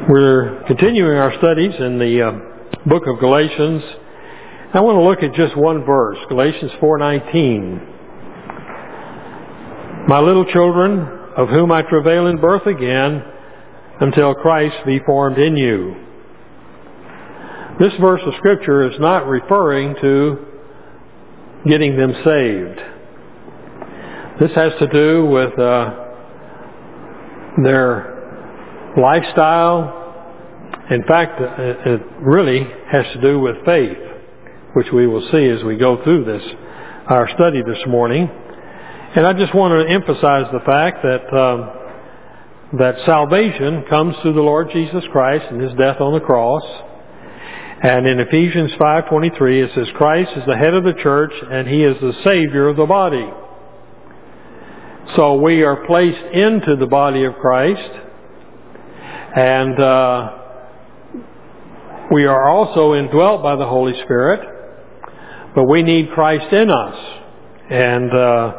We're continuing our studies in the book of Galatians. I want to look at just one verse, Galatians 4:19. My little children, of whom I travail in birth again, until Christ be formed in you. This verse of Scripture is not referring to getting them saved. This has to do with their lifestyle. In fact, it really has to do with faith, which we will see as we go through our study this morning. And I just want to emphasize the fact that salvation comes through the Lord Jesus Christ and His death on the cross. And in Ephesians 5:23 it says, Christ is the head of the church and He is the Savior of the body. So we are placed into the body of Christ, and we are also indwelt by the Holy Spirit, but we need Christ in us. And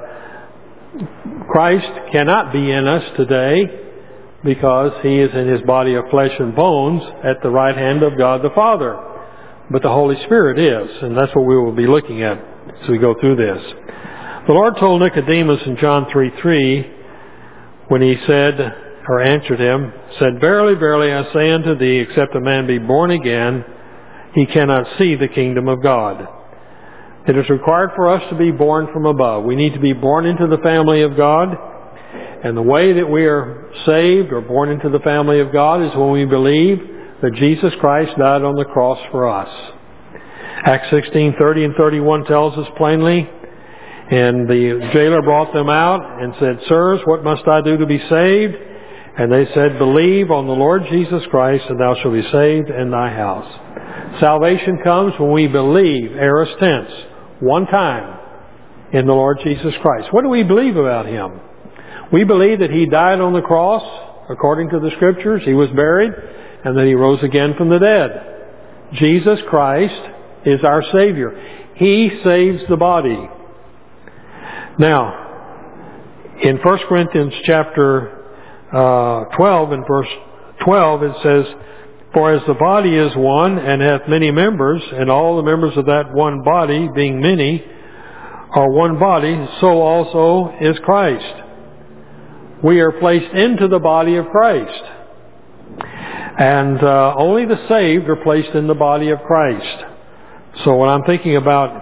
Christ cannot be in us today because He is in His body of flesh and bones at the right hand of God the Father. But the Holy Spirit is, and that's what we will be looking at as we go through this. The Lord told Nicodemus in John 3:3, when He said, or answered him, said, Verily, verily, I say unto thee, except a man be born again, he cannot see the kingdom of God. It is required for us to be born from above. We need to be born into the family of God. And the way that we are saved or born into the family of God is when we believe that Jesus Christ died on the cross for us. Acts 16:30 and 31 tells us plainly, and the jailer brought them out and said, Sirs, what must I do to be saved? And they said, Believe on the Lord Jesus Christ, and thou shalt be saved in thy house. Salvation comes when we believe, aorist tense, one time in the Lord Jesus Christ. What do we believe about Him? We believe that He died on the cross, according to the Scriptures. He was buried, and that He rose again from the dead. Jesus Christ is our Savior. He saves the body. Now, in 1 Corinthians chapter 12 and verse 12 it says, For as the body is one and hath many members, and all the members of that one body, being many, are one body, so also is Christ. We are placed into the body of Christ. And only the saved are placed in the body of Christ. So when I'm thinking about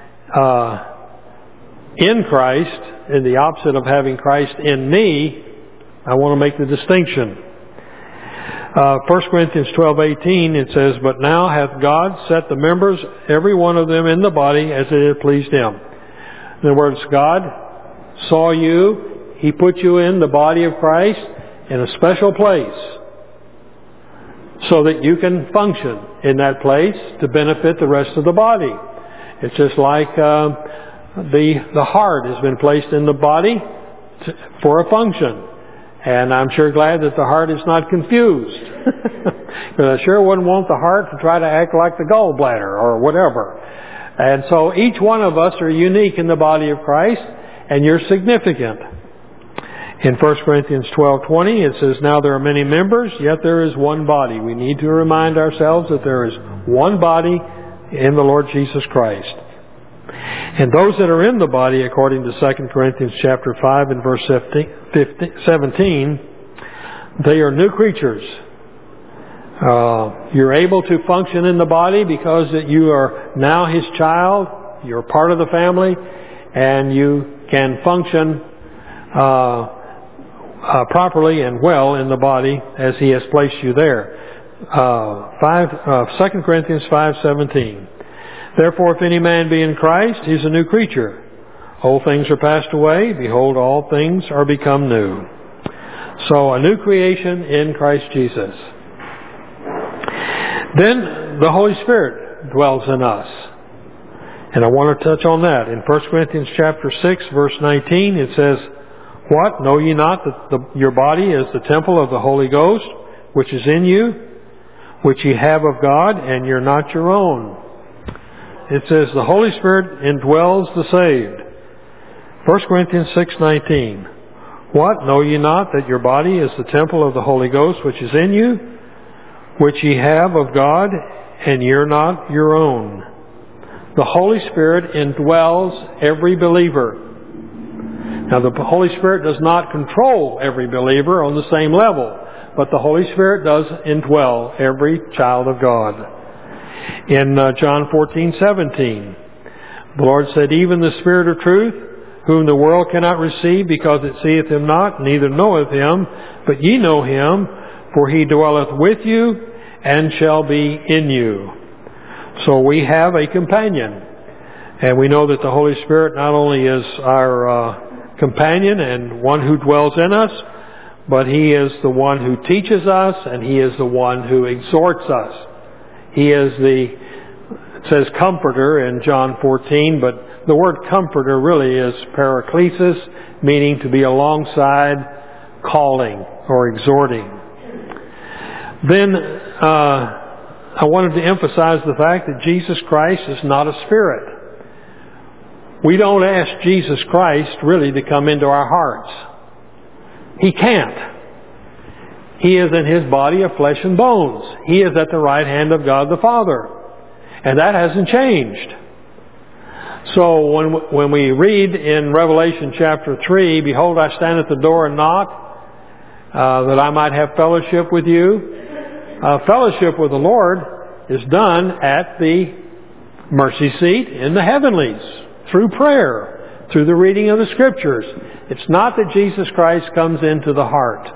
in Christ, in the opposite of having Christ in me, I want to make the distinction. 1 Corinthians 12:18 it says, But now hath God set the members, every one of them, in the body as it had pleased Him. In other words, God saw you. He put you in the body of Christ in a special place so that you can function in that place to benefit the rest of the body. It's just like the heart has been placed in the body for a function. And I'm sure glad that the heart is not confused. Because I sure wouldn't want the heart to try to act like the gallbladder or whatever. And so each one of us are unique in the body of Christ, and you're significant. In 1 Corinthians 12:20 it says, Now there are many members, yet there is one body. We need to remind ourselves that there is one body in the Lord Jesus Christ. And those that are in the body, according to 2 Corinthians chapter 5 and verse 17, they are new creatures. You're able to function in the body because that you are now His child, you're part of the family, and you can function properly and well in the body as He has placed you there. 2 Corinthians 5:17. Therefore, if any man be in Christ, he is a new creature. Old things are passed away. Behold, all things are become new. So, a new creation in Christ Jesus. Then, the Holy Spirit dwells in us. And I want to touch on that. In 1 Corinthians chapter 6, verse 19, it says, What? Know ye not that your body is the temple of the Holy Ghost, which is in you, which ye have of God, and you're not your own? It says the Holy Spirit indwells the saved. 1 Corinthians 6:19. What? Know ye not that your body is the temple of the Holy Ghost which is in you, which ye have of God, and ye are not your own. The Holy Spirit indwells every believer. Now, the Holy Spirit does not control every believer on the same level, but the Holy Spirit does indwell every child of God. In John 14:17, the Lord said, even the Spirit of truth, whom the world cannot receive, because it seeth him not, neither knoweth him, but ye know him, for he dwelleth with you, and shall be in you. So we have a companion. And we know that the Holy Spirit not only is our companion and one who dwells in us, but He is the one who teaches us, and He is the one who exhorts us. He is it says comforter in John 14, but the word comforter really is paraklesis, meaning to be alongside, calling or exhorting. Then I wanted to emphasize the fact that Jesus Christ is not a spirit. We don't ask Jesus Christ really to come into our hearts. He can't. He is in His body of flesh and bones. He is at the right hand of God the Father. And that hasn't changed. So when we read in Revelation chapter 3, behold, I stand at the door and knock, that I might have fellowship with you. Fellowship with the Lord is done at the mercy seat in the heavenlies, through prayer, through the reading of the Scriptures. It's not that Jesus Christ comes into the heart.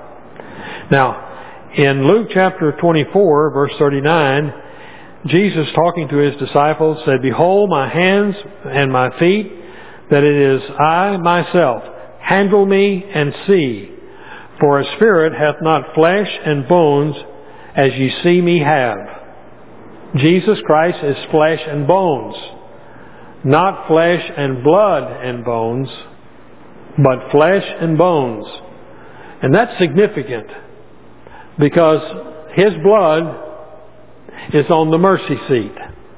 Now, in Luke chapter 24, verse 39, Jesus, talking to His disciples, said, behold my hands and my feet, that it is I myself. Handle me and see. For a spirit hath not flesh and bones, as ye see me have. Jesus Christ is flesh and bones. Not flesh and blood and bones, but flesh and bones. And that's significant, because His blood is on the mercy seat.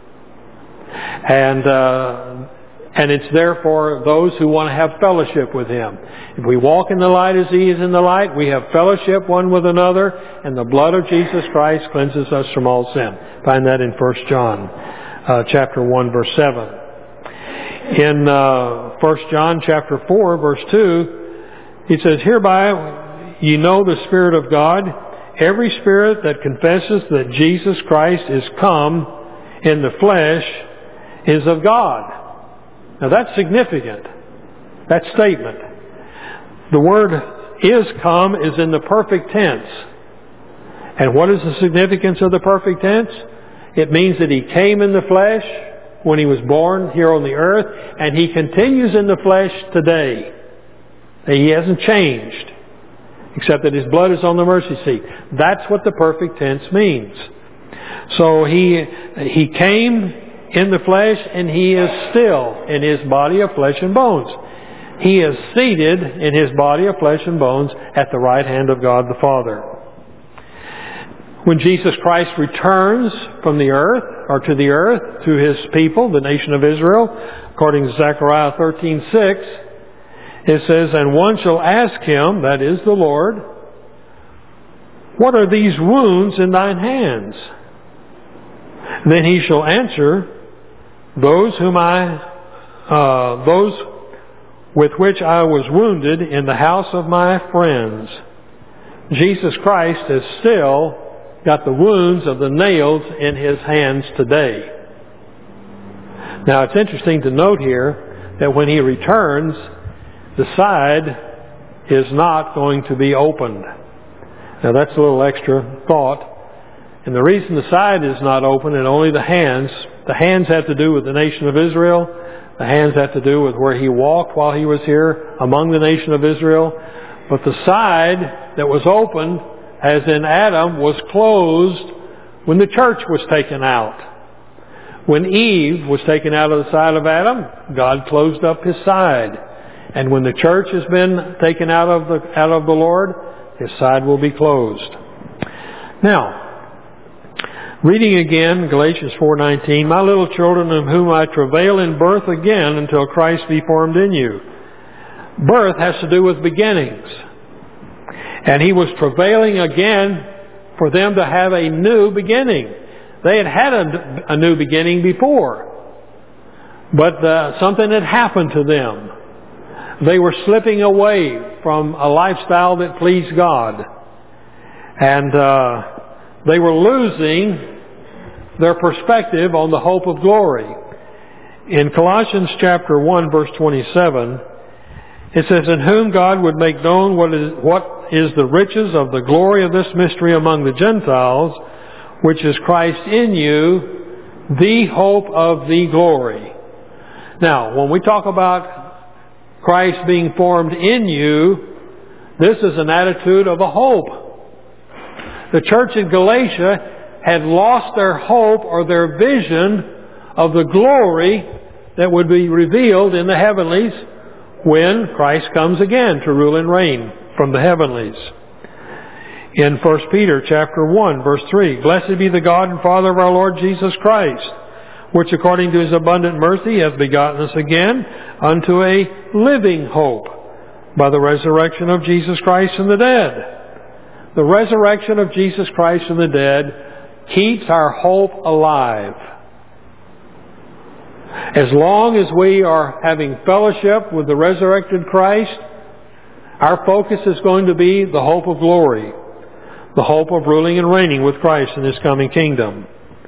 And it's there for those who want to have fellowship with Him. If we walk in the light as He is in the light, we have fellowship one with another, and the blood of Jesus Christ cleanses us from all sin. Find that in 1 John chapter 1, verse 7. In 1 John chapter 4, verse 2, he says, hereby ye know the Spirit of God. Every spirit that confesses that Jesus Christ is come in the flesh is of God. Now that's significant, that statement. The word is come is in the perfect tense. And what is the significance of the perfect tense? It means that He came in the flesh when He was born here on the earth, and He continues in the flesh today. He hasn't changed, except that His blood is on the mercy seat. That's what the perfect tense means. So He came in the flesh, and He is still in His body of flesh and bones. He is seated in His body of flesh and bones at the right hand of God the Father. When Jesus Christ returns from the earth, or to the earth, to His people, the nation of Israel, according to Zechariah 13:6, it says, and one shall ask Him, that is the Lord, what are these wounds in thine hands? Then He shall answer, those with which I was wounded in the house of my friends. Jesus Christ has still got the wounds of the nails in His hands today. Now it's interesting to note here that when He returns, the side is not going to be opened. Now that's a little extra thought. And the reason the side is not open and only the hands have to do with the nation of Israel. The hands have to do with where He walked while He was here among the nation of Israel. But the side that was opened, as in Adam, was closed when the church was taken out. When Eve was taken out of the side of Adam, God closed up His side. And when the church has been taken out of the Lord, His side will be closed. Now, reading again, Galatians 4:19, my little children, in whom I travail in birth again until Christ be formed in you. Birth has to do with beginnings. And He was travailing again for them to have a new beginning. They had had a new beginning before, but something had happened to them. They were slipping away from a lifestyle that pleased God, and they were losing their perspective on the hope of glory. In Colossians chapter 1, verse 27, it says, "In whom God would make known what is the riches of the glory of this mystery among the Gentiles, which is Christ in you, the hope of the glory." Now, when we talk about Christ being formed in you, this is an attitude of a hope. The church in Galatia had lost their hope or their vision of the glory that would be revealed in the heavenlies when Christ comes again to rule and reign from the heavenlies. In 1 Peter chapter 1, verse 3, "Blessed be the God and Father of our Lord Jesus Christ, which according to His abundant mercy hath begotten us again unto a living hope by the resurrection of Jesus Christ from the dead." The resurrection of Jesus Christ from the dead keeps our hope alive. As long as we are having fellowship with the resurrected Christ, our focus is going to be the hope of glory, the hope of ruling and reigning with Christ in His coming kingdom.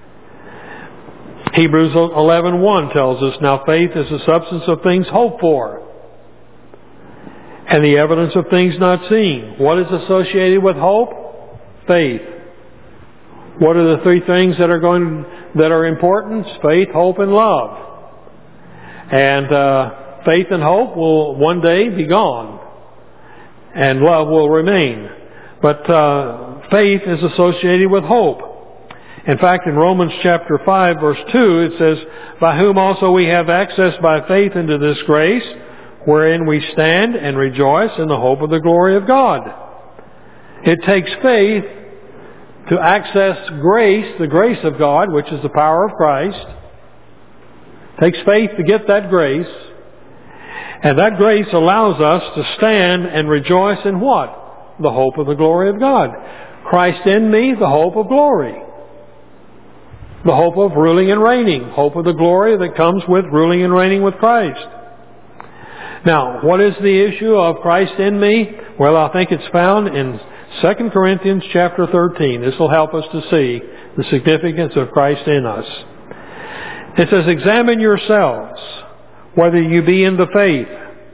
Hebrews 11:1 tells us, "Now faith is the substance of things hoped for, and the evidence of things not seen." What is associated with hope? Faith. What are the three things that are important? Faith, hope, and love. And faith and hope will one day be gone, and love will remain. But faith is associated with hope. In fact, in Romans chapter 5, verse 2, it says, "By whom also we have access by faith into this grace, wherein we stand and rejoice in the hope of the glory of God." It takes faith to access grace, the grace of God, which is the power of Christ. It takes faith to get that grace. And that grace allows us to stand and rejoice in what? The hope of the glory of God. Christ in me, the hope of glory. The hope of ruling and reigning. Hope of the glory that comes with ruling and reigning with Christ. Now, what is the issue of Christ in me? Well, I think it's found in 2 Corinthians chapter 13. This will help us to see the significance of Christ in us. It says, "Examine yourselves, whether you be in the faith."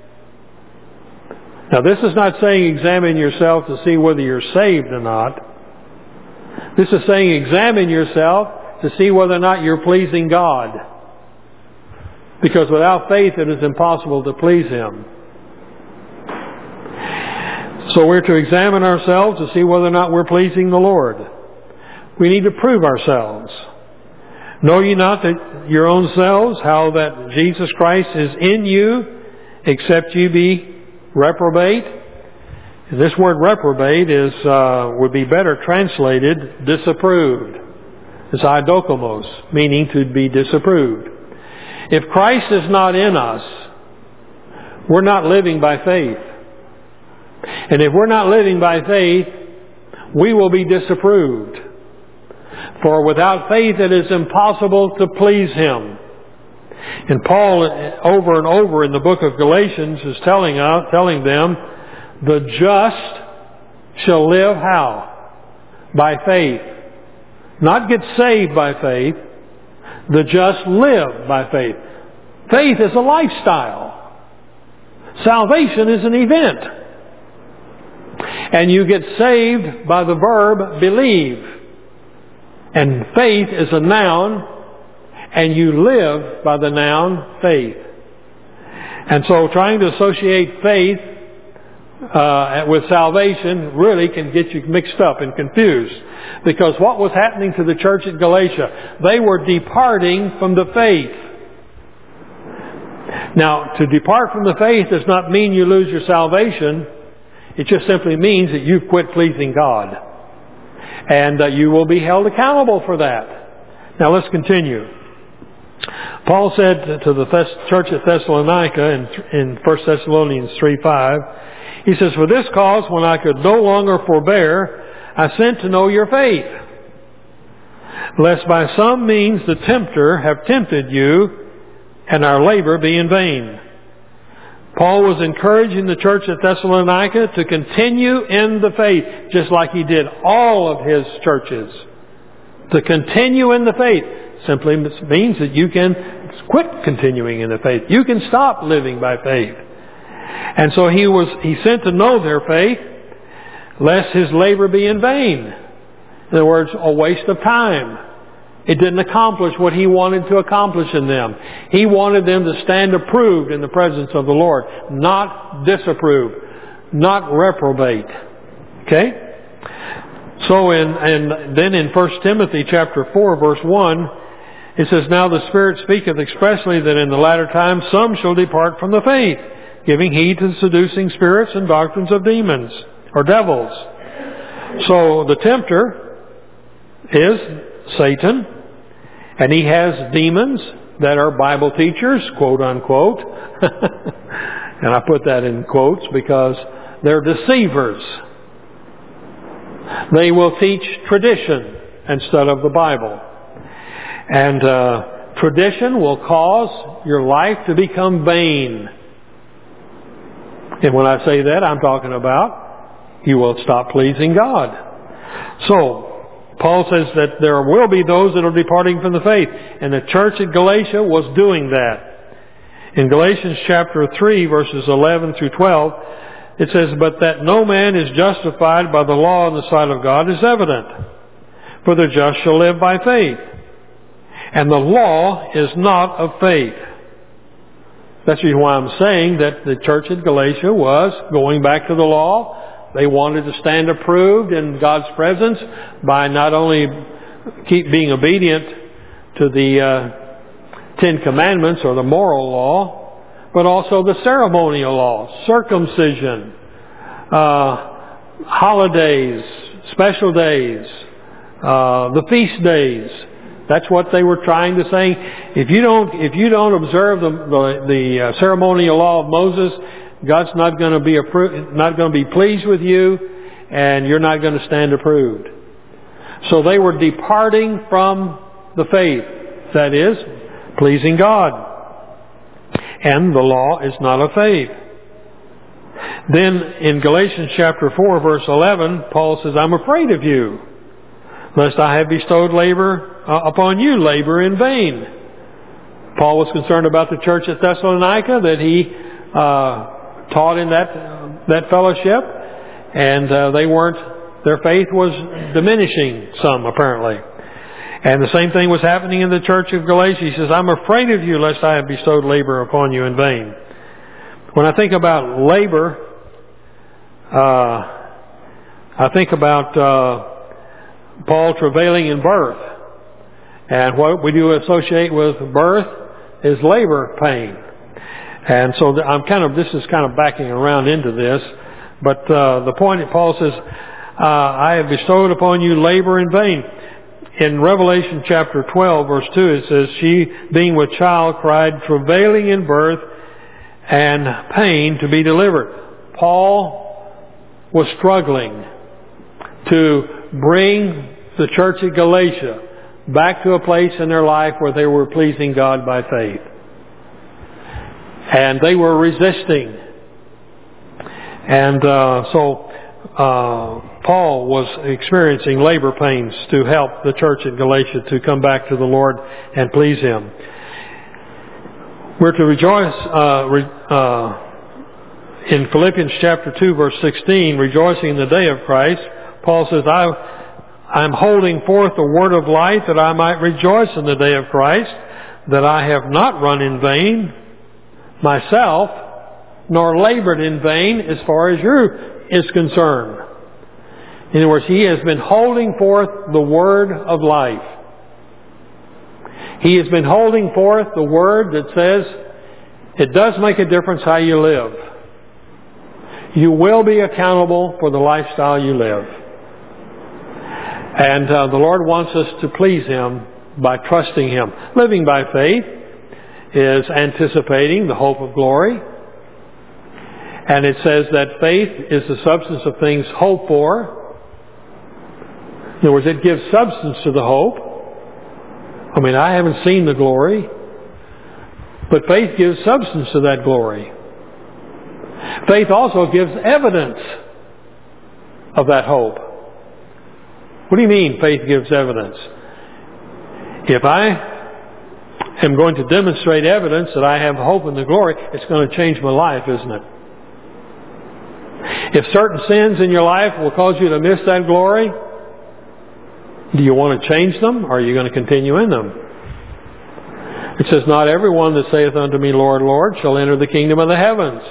Now, this is not saying examine yourself to see whether you're saved or not. This is saying examine yourself to see whether or not you're pleasing God. Because without faith it is impossible to please Him. So we're to examine ourselves to see whether or not we're pleasing the Lord. We need to prove ourselves. "Know ye not that your own selves, how that Jesus Christ is in you, except you be reprobate?" And this word reprobate would be better translated disapproved. It's eidokomos, meaning to be disapproved. If Christ is not in us, we're not living by faith. And if we're not living by faith, we will be disapproved. For without faith it is impossible to please Him. And Paul, over and over in the book of Galatians, is telling them, the just shall live how? By faith. Not get saved by faith. The just live by faith. Faith is a lifestyle. Salvation is an event. And you get saved by the verb believe. And faith is a noun, and you live by the noun faith. And so trying to associate faith with salvation really can get you mixed up and confused. Because what was happening to the church at Galatia? They were departing from the faith. Now, to depart from the faith does not mean you lose your salvation. It just simply means that you've quit pleasing God. And you will be held accountable for that. Now let's continue. Paul said to the church at Thessalonica in 1 Thessalonians 3:5, he says, "For this cause, when I could no longer forbear, I sent to know your faith, lest by some means the tempter have tempted you, and our labor be in vain. Paul was encouraging the church at Thessalonica to continue in the faith, just like he did all of his churches. To continue in the faith simply means that you can quit continuing in the faith. You can stop living by faith. And so he sent to know their faith, lest his labor be in vain. In other words, a waste of time. It didn't accomplish what he wanted to accomplish in them. He wanted them to stand approved in the presence of the Lord, not disapprove, not reprobate. Okay? So then in 1 Timothy chapter 4, verse 1, it says, Now the Spirit speaketh expressly that in the latter time some shall depart from the faith, giving heed to the seducing spirits and doctrines of demons, or devils. So the tempter is Satan, and he has demons that are Bible teachers, quote unquote. And I put that in quotes because they're deceivers. They will teach tradition instead of the Bible. And tradition will cause your life to become vain. And when I say that, I'm talking about you will stop pleasing God. So, Paul says that there will be those that are departing from the faith. And the church at Galatia was doing that. In Galatians chapter 3, verses 11 through 12, it says, But that no man is justified by the law in the sight of God is evident. For the just shall live by faith. And the law is not of faith. That's why I'm saying that the church at Galatia was going back to the law. They wanted to stand approved in God's presence by not only being obedient to the Ten Commandments or the moral law, but also the ceremonial law, circumcision, holidays, special days, the feast days. That's what they were trying to say. If you don't observe the ceremonial law of Moses, God's not going to be pleased with you, and you're not going to stand approved. So they were departing from the faith, that is, pleasing God. And the law is not of faith. Then in Galatians chapter 4, verse 11, Paul says, I'm afraid of you, lest I have bestowed upon you labor in vain. Paul was concerned about the church at Thessalonica that he taught in that fellowship, and their faith was diminishing some, apparently. And the same thing was happening in the church of Galatia. He says, I'm afraid of you lest I have bestowed labor upon you in vain. When I think about labor, I think about Paul travailing in birth. And what we do associate with birth is labor pain. And so this is kind of backing around into this. But the point that Paul says, I have bestowed upon you labor in vain. In Revelation chapter 12, verse 2, it says, She, being with child, cried, travailing in birth and pain to be delivered. Paul was struggling to bring the church at Galatia back to a place in their life where they were pleasing God by faith. And they were resisting. And so Paul was experiencing labor pains to help the church at Galatia to come back to the Lord and please Him. We're to rejoice in Philippians chapter 2, verse 16, rejoicing in the day of Christ. Paul says, I'm holding forth the word of life that I might rejoice in the day of Christ, that I have not run in vain myself, nor labored in vain as far as you is concerned. In other words, he has been holding forth the word of life. He has been holding forth the word that says it does make a difference how you live. You will be accountable for the lifestyle you live. And the Lord wants us to please Him by trusting Him. Living by faith is anticipating the hope of glory. And it says that faith is the substance of things hoped for In other words, it gives substance to the hope. I mean, I haven't seen the glory, but faith gives substance to that glory. Faith also gives evidence of that hope. What do you mean faith gives evidence? If I am going to demonstrate evidence that I have hope in the glory, it's going to change my life, isn't it? If certain sins in your life will cause you to miss that glory, do you want to change them, or are you going to continue in them? It says, not everyone that saith unto me, Lord, Lord, shall enter the kingdom of the heavens.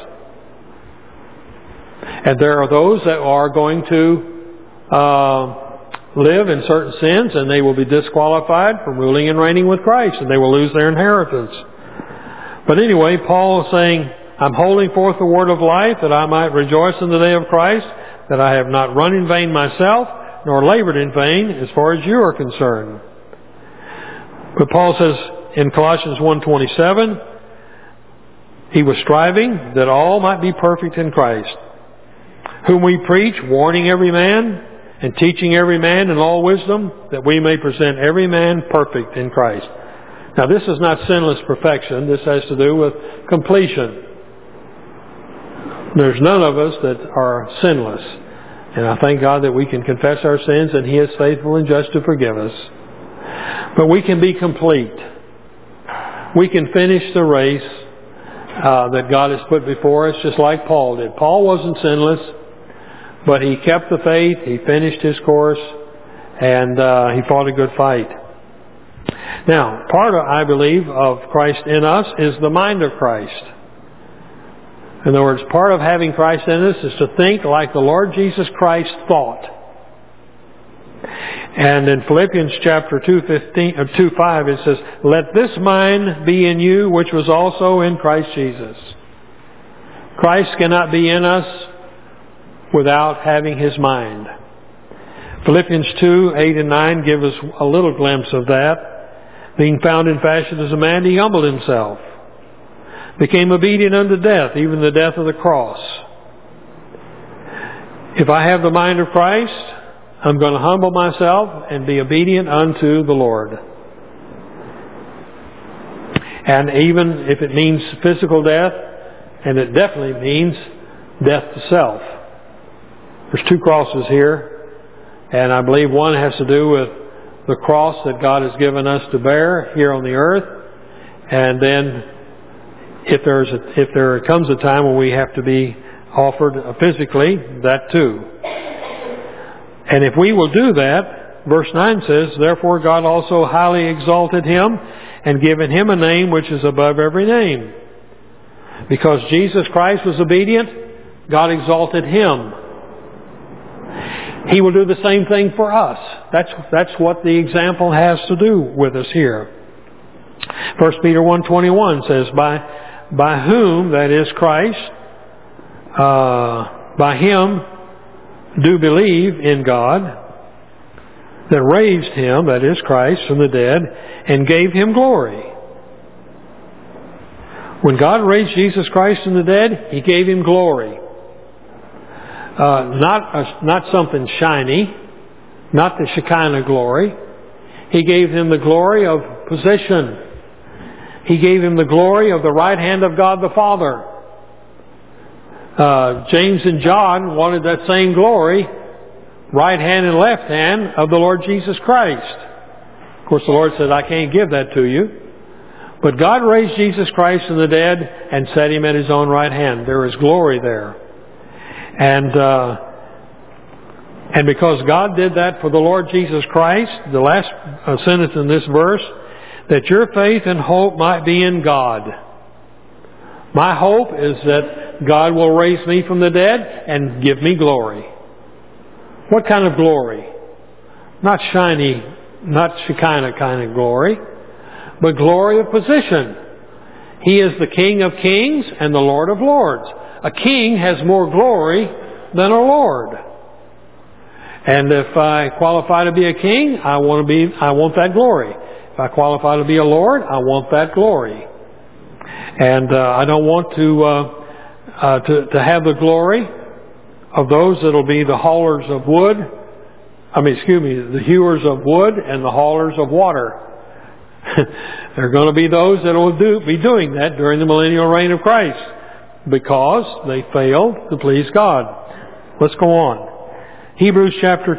And there are those that are going to live in certain sins, and they will be disqualified from ruling and reigning with Christ, and they will lose their inheritance. But anyway, Paul is saying, I'm holding forth the word of life, that I might rejoice in the day of Christ, that I have not run in vain myself, nor labored in vain, as far as you are concerned. But Paul says in Colossians 1:27, he was striving that all might be perfect in Christ, whom we preach, warning every man, and teaching every man in all wisdom, that we may present every man perfect in Christ. Now this is not sinless perfection. This has to do with completion. There's none of us that are sinless. And I thank God that we can confess our sins, and He is faithful and just to forgive us. But we can be complete. We can finish the race that God has put before us, just like Paul did. Paul wasn't sinless, but he kept the faith, he finished his course, and he fought a good fight. Now, part, I believe, of Christ in us is the mind of Christ. In other words, part of having Christ in us is to think like the Lord Jesus Christ thought. And in Philippians chapter 2:5 it says, let this mind be in you which was also in Christ Jesus. Christ cannot be in us without having His mind. Philippians 2:8 and 9 give us a little glimpse of that. Being found in fashion as a man, He humbled Himself, became obedient unto death, even the death of the cross. If I have the mind of Christ, I'm going to humble myself and be obedient unto the Lord. And even if it means physical death, and it definitely means death to self. There's two crosses here, and I believe one has to do with the cross that God has given us to bear here on the earth, and then if there comes a time when we have to be offered physically, that too. And if we will do that, verse 9 says, therefore God also highly exalted Him and given Him a name which is above every name. Because Jesus Christ was obedient, God exalted Him. He will do the same thing for us. That's what the example has to do with us here. 1 Peter 1:21 says, by whom, that is Christ, by Him do believe in God, that raised Him, that is Christ, from the dead, and gave Him glory. When God raised Jesus Christ from the dead, He gave Him glory. Not something shiny, not the Shekinah glory. He gave Him the glory of position. He gave Him the glory of the right hand of God the Father. James and John wanted that same glory, right hand and left hand, of the Lord Jesus Christ. Of course, the Lord said, I can't give that to you. But God raised Jesus Christ from the dead and set Him at His own right hand. There is glory there. And because God did that for the Lord Jesus Christ, the last sentence in this verse, that your faith and hope might be in God. My hope is that God will raise me from the dead and give me glory. What kind of glory? Not shiny, not Shekinah kind of glory, but glory of position. He is the King of kings and the Lord of lords. A king has more glory than a lord. And if I qualify to be a king, I want that glory. If I qualify to be a lord, I want that glory. And I don't want to have the glory of those that will be the haulers of wood the hewers of wood and the haulers of water. There are going to be those that will be doing that during the millennial reign of Christ because they failed to please God. Let's go on. Hebrews chapter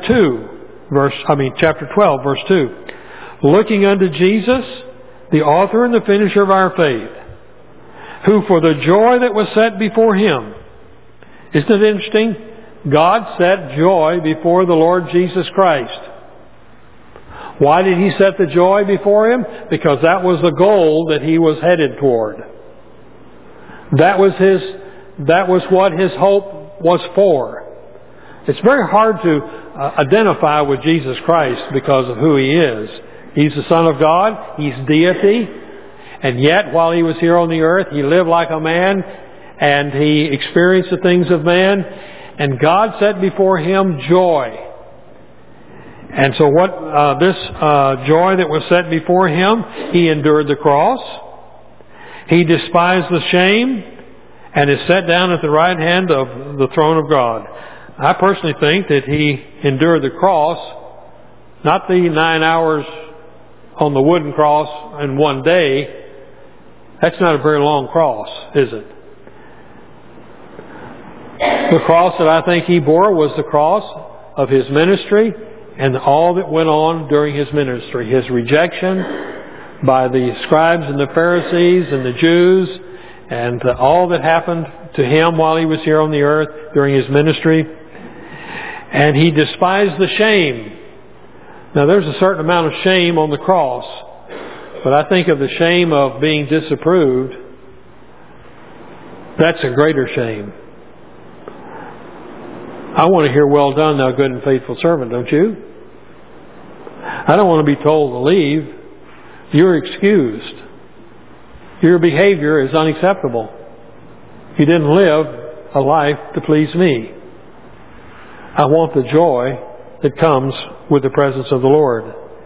12, verse 2. Looking unto Jesus, the author and the finisher of our faith, who for the joy that was set before Him. Isn't it interesting? God set joy before the Lord Jesus Christ. Why did He set the joy before Him? Because that was the goal that He was headed toward. That was what His hope was for. It's very hard to identify with Jesus Christ because of who He is. He's the Son of God. He's deity. And yet, while He was here on the earth, He lived like a man and He experienced the things of man. And God set before Him joy. And so this joy that was set before Him, He endured the cross. He despised the shame and is set down at the right hand of the throne of God. I personally think that He endured the cross, not the 9 hours on the wooden cross in one day. That's not a very long cross, is it? The cross that I think He bore was the cross of His ministry and all that went on during His ministry. His rejection by the scribes and the Pharisees and the Jews, and all that happened to Him while He was here on the earth during His ministry. And He despised the shame. Now there's a certain amount of shame on the cross, but I think of the shame of being disapproved. That's a greater shame. I want to hear, "Well done, thou good and faithful servant," don't you? I don't want to be told to leave. You're excused. Your behavior is unacceptable. You didn't live a life to please me. I want the joy that comes with the presence of the Lord.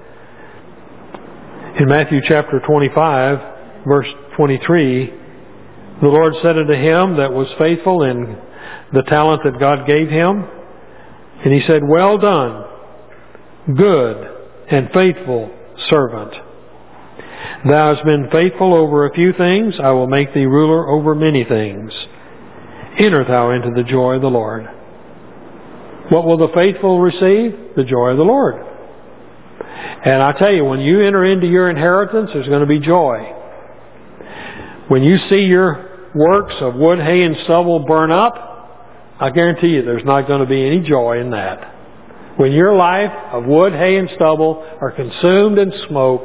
In Matthew chapter 25, verse 23, the Lord said unto him that was faithful in the talent that God gave him, and He said, "Well done, good and faithful servant. Thou hast been faithful over a few things, I will make thee ruler over many things. Enter thou into the joy of the Lord." What will the faithful receive? The joy of the Lord. And I tell you, when you enter into your inheritance, there's going to be joy. When you see your works of wood, hay, and stubble burn up, I guarantee you there's not going to be any joy in that. When your life of wood, hay, and stubble are consumed in smoke,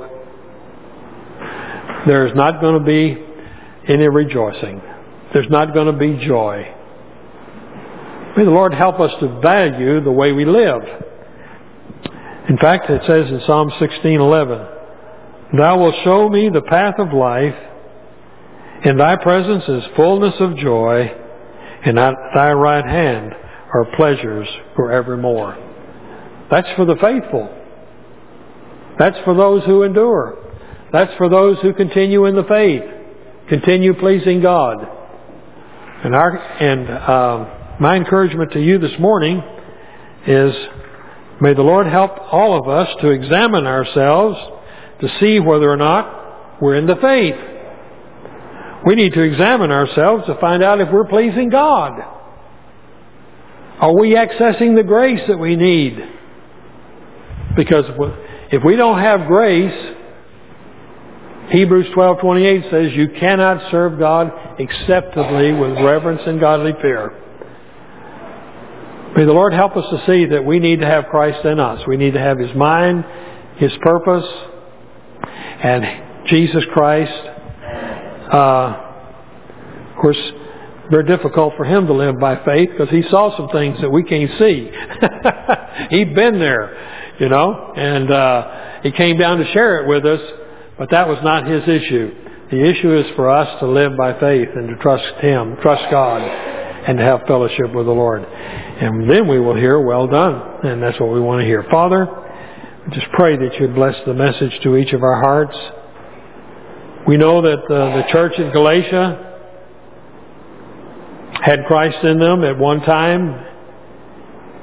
there's not going to be any rejoicing. There's not going to be joy. May the Lord help us to value the way we live. In fact, it says in Psalm 16:11, "Thou wilt show me the path of life. In Thy presence is fullness of joy, and at Thy right hand are pleasures forevermore." That's for the faithful. That's for those who endure. That's for those who continue in the faith, continue pleasing God. And my encouragement to you this morning is, may the Lord help all of us to examine ourselves to see whether or not we're in the faith. We need to examine ourselves to find out if we're pleasing God. Are we accessing the grace that we need? Because if we don't have grace, Hebrews 12:28 says you cannot serve God acceptably with reverence and godly fear. May the Lord help us to see that we need to have Christ in us. We need to have His mind, His purpose, and Jesus Christ. Of course, very difficult for Him to live by faith because He saw some things that we can't see. He'd been there, and He came down to share it with us, but that was not His issue. The issue is for us to live by faith and to trust Him, trust God, and to have fellowship with the Lord. And then we will hear, "Well done." And that's what we want to hear. Father, we just pray that You bless the message to each of our hearts. We know that the church in Galatia had Christ in them at one time.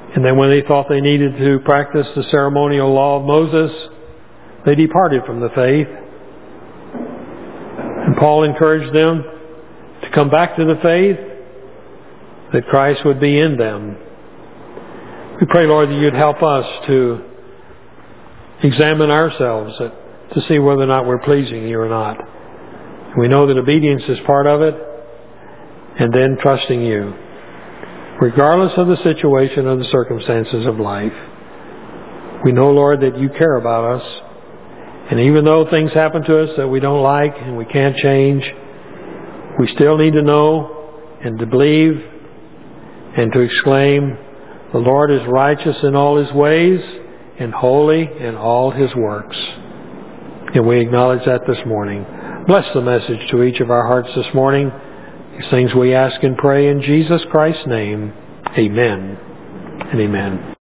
And then when they thought they needed to practice the ceremonial law of Moses, they departed from the faith. And Paul encouraged them to come back to the faith, that Christ would be in them. We pray, Lord, that you'd help us to examine ourselves to see whether or not we're pleasing you or not. We know that obedience is part of it, and then trusting you, regardless of the situation or the circumstances of life. We know, Lord, that you care about us, and even though things happen to us that we don't like and we can't change, we still need to know and to believe and to exclaim, the Lord is righteous in all His ways and holy in all His works. And we acknowledge that this morning. Bless the message to each of our hearts this morning. These things we ask and pray in Jesus Christ's name. Amen and amen.